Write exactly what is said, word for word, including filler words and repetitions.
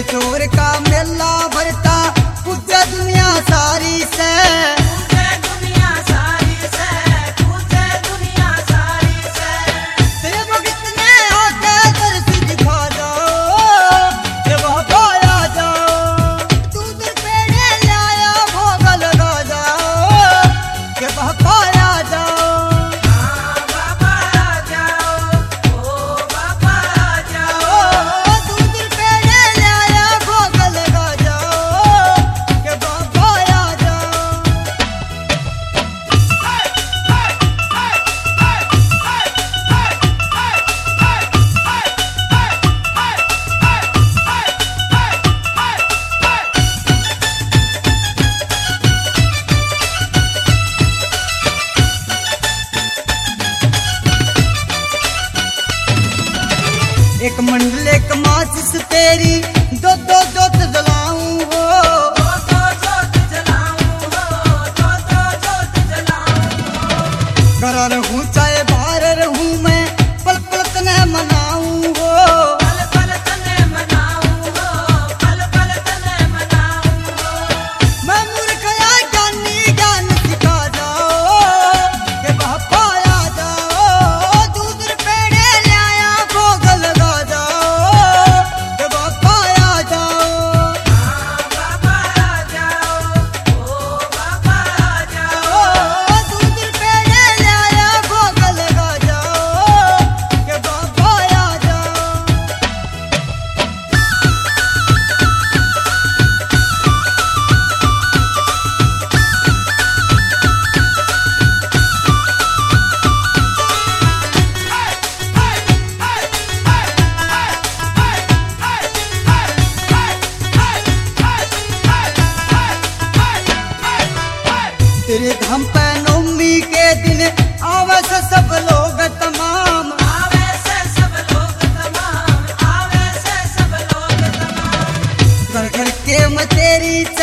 चोर का मेला भरता पूछे दुनिया सारी से, पूछे दुनिया सारी से, पूछे दुनिया सारी से। तेरे भगत ने आके दर्श दिखा जाओ, ये वहाँ पाया जाओ। तू दिल पेड़े लाया भोग लगा जाओ, ये वहाँ पाया जाओ। एक मंडल एक माचिस तेरी दो दो जोत जलाऊं हो, दो दो जोत जलाऊं हो, दो दो जोत जलाऊं हो। घर रहूं चाहे बाहर रहूं मैं पल पल तने मनाऊं हो, पल पल तने मनाऊं हो, पल पल तने मनाऊं हो। मैं मूर्ख या ज्ञानी ज्ञान सिखा जाओ, के वहाँ पाया जाओ। दूध पेड़े लाया भोग लगा जाओ, के वहाँ पाया जाओ। बाबा आ जाओ, ओ बाबा आ जाओ। दूध पेड़े लाया भोग लगा जाओ, के वहाँ पाया जाओ। तेरे धाम पे नवमी के दिन आवे से सब लोग तमाम, आवे से सब लोग तमाम, आवे से सब लोग तमाम। घर घर के मैं तेरी